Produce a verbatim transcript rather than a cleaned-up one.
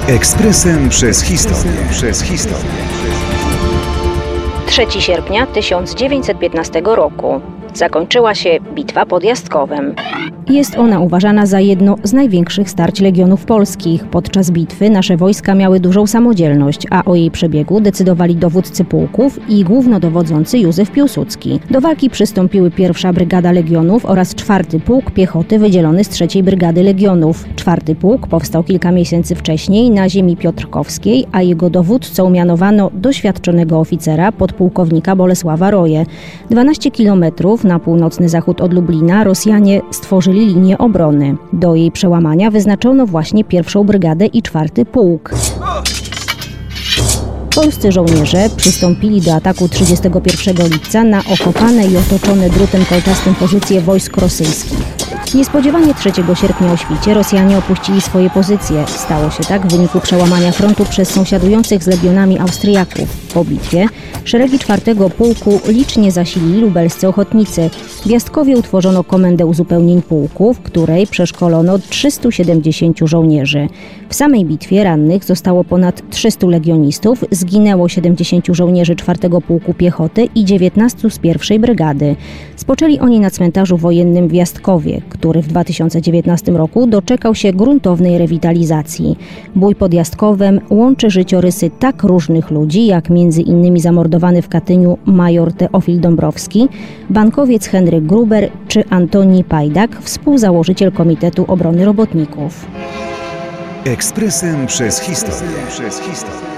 Ekspresem przez historię. Przez historię. trzeciego sierpnia tysiąc dziewięćset piętnastego roku zakończyła się bitwa pod Jastkowem. Jest ona uważana za jedno z największych starć legionów polskich. Podczas bitwy nasze wojska miały dużą samodzielność, a o jej przebiegu decydowali dowódcy pułków i głównodowodzący Józef Piłsudski. Do walki przystąpiły pierwsza Brygada Legionów oraz czwarty Pułk Piechoty wydzielony z trzeciej Brygady Legionów. Czwarty Pułk powstał kilka miesięcy wcześniej na ziemi piotrkowskiej, a jego dowódcą mianowano doświadczonego oficera, podpułkownika Bolesława Roję. dwanaście kilometrów na północny zachód od Lublina Rosjanie stworzyli linię obrony. Do jej przełamania wyznaczono właśnie pierwszą Brygadę i czwarty Pułk. Polscy żołnierze przystąpili do ataku trzydziestego pierwszego lipca na okopane i otoczone drutem kolczastym pozycje wojsk rosyjskich. Niespodziewanie trzeciego sierpnia o świcie Rosjanie opuścili swoje pozycje. Stało się tak w wyniku przełamania frontu przez sąsiadujących z legionami Austriaków. Po bitwie szeregi czwartego Pułku licznie zasilili lubelscy ochotnicy. W Jastkowie utworzono komendę uzupełnień pułku, w której przeszkolono trzystu siedemdziesięciu żołnierzy. W samej bitwie rannych zostało ponad trzystu legionistów, zginęło siedemdziesięciu żołnierzy czwartego Pułku Piechoty i dziewiętnastu z pierwszej Brygady. Spoczęli oni na cmentarzu wojennym w Jastkowie, który w dwa tysiące dziewiętnastym roku doczekał się gruntownej rewitalizacji. Bój pod Jastkowem łączy życiorysy tak różnych ludzi, jak między innymi zamordowany w Katyniu major Teofil Dąbrowski, bankowiec Henryk Gruber czy Antoni Pajdak, współzałożyciel Komitetu Obrony Robotników. Ekspresem przez historię. Przez historię.